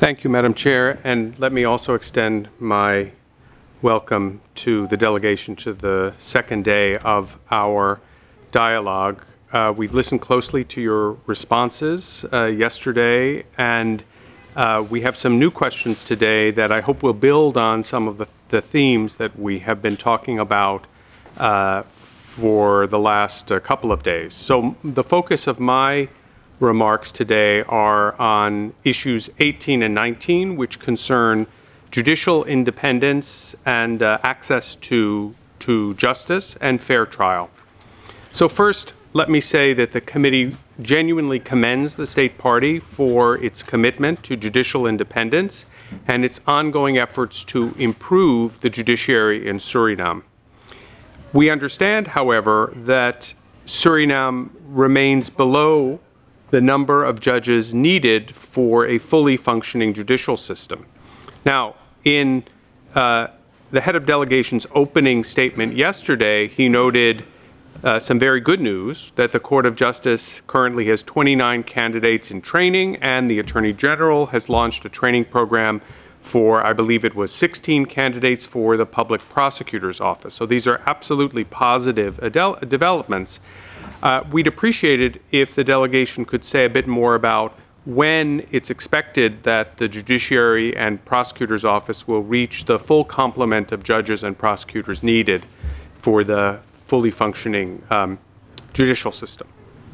Thank you, Madam Chair, and let me also extend my welcome to the delegation to the second day of our dialogue. We've listened closely to your responses yesterday, and we have some new questions today that I hope will build on some of the themes that we have been talking about for the last couple of days. So the focus of my remarks today are on issues 18 and 19, which concern judicial independence and access to justice and fair trial. So first, let me say that the committee genuinely commends the State Party for its commitment to judicial independence and its ongoing efforts to improve the judiciary in Suriname. We understand, however, that Suriname remains below the number of judges needed for a fully functioning judicial system. Now, in the head of delegation's opening statement yesterday, he noted some very good news that the Court of Justice currently has 29 candidates in training, and the Attorney General has launched a training program for, I believe it was 16 candidates for the Public Prosecutor's Office. So these are absolutely positive developments. We'd appreciate it if the delegation could say a bit more about when it's expected that the Judiciary and Prosecutor's Office will reach the full complement of judges and prosecutors needed for the fully functioning judicial system.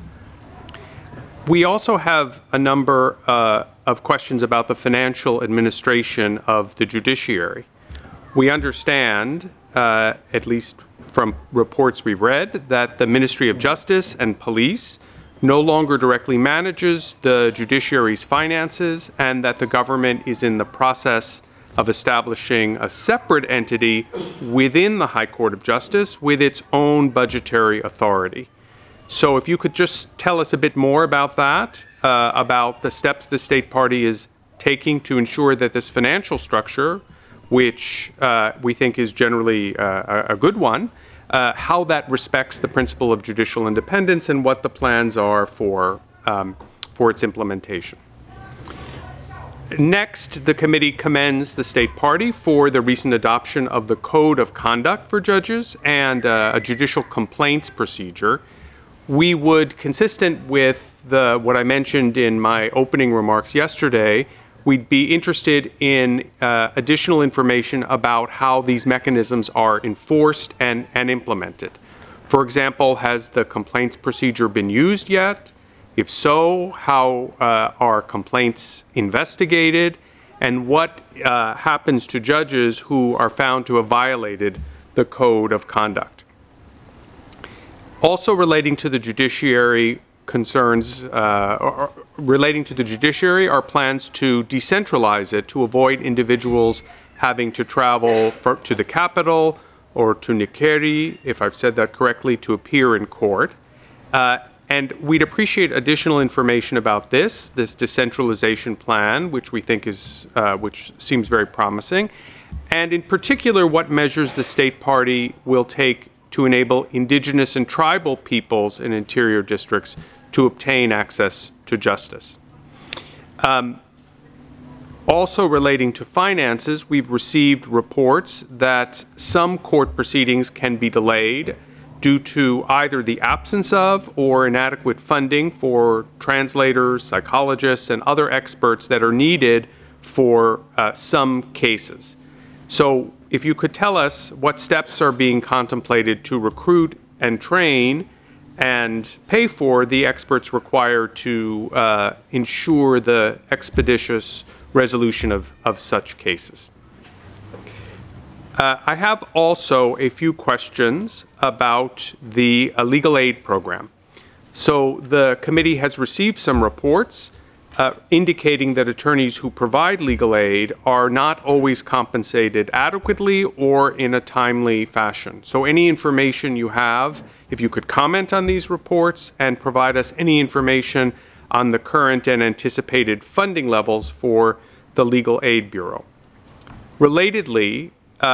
We also have a number of questions about the financial administration of the judiciary. We understand, at least from reports we've read, that the Ministry of Justice and Police no longer directly manages the judiciary's finances, and that the government is in the process of establishing a separate entity within the High Court of Justice with its own budgetary authority. So if you could just tell us a bit more about that, about the steps the State Party is taking to ensure that this financial structure, which we think is generally a good one, how that respects the principle of judicial independence and what the plans are for its implementation. Next, the committee commends the State Party for the recent adoption of the Code of Conduct for Judges and a judicial complaints procedure. We would, consistent with what I mentioned in my opening remarks yesterday, we'd be interested in additional information about how these mechanisms are enforced and implemented. For example, has the complaints procedure been used yet? If so, how are complaints investigated? And what happens to judges who are found to have violated the Code of Conduct? Also relating to the judiciary concerns, relating to the judiciary are plans to decentralize it to avoid individuals having to travel to the capital or to Nikeri, if I've said that correctly, to appear in court. And we'd appreciate additional information about this decentralization plan, which we think is, which seems very promising, and in particular, what measures the State Party will take to enable Indigenous and tribal peoples in interior districts to obtain access to justice. Also relating to finances, we've received reports that some court proceedings can be delayed due to either the absence of or inadequate funding for translators, psychologists, and other experts that are needed for some cases. So if you could tell us what steps are being contemplated to recruit and train and pay for the experts required to ensure the expeditious resolution of such cases. I have also a few questions about the legal aid program. So the committee has received some reports indicating that attorneys who provide legal aid are not always compensated adequately or in a timely fashion. So any information you have, if you could comment on these reports and provide us any information on the current and anticipated funding levels for the Legal Aid Bureau. Relatedly,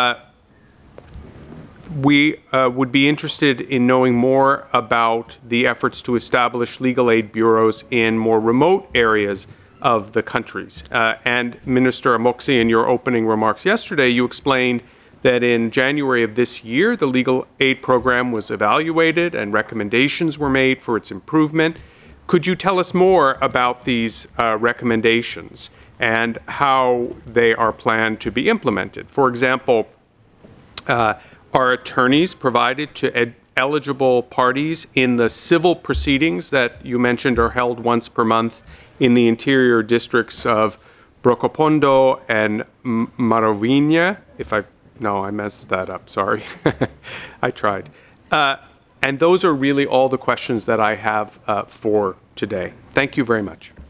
we would be interested in knowing more about the efforts to establish legal aid bureaus in more remote areas of the countries. And Minister Amoksi, in your opening remarks yesterday, you explained that in January of this year, the legal aid program was evaluated and recommendations were made for its improvement. Could you tell us more about these recommendations and how they are planned to be implemented? For example, are attorneys provided to eligible parties in the civil proceedings that you mentioned are held once per month in the interior districts of Brokopondo and Maravinha? No, I messed that up, sorry. I tried. And those are really all the questions that I have for today. Thank you very much.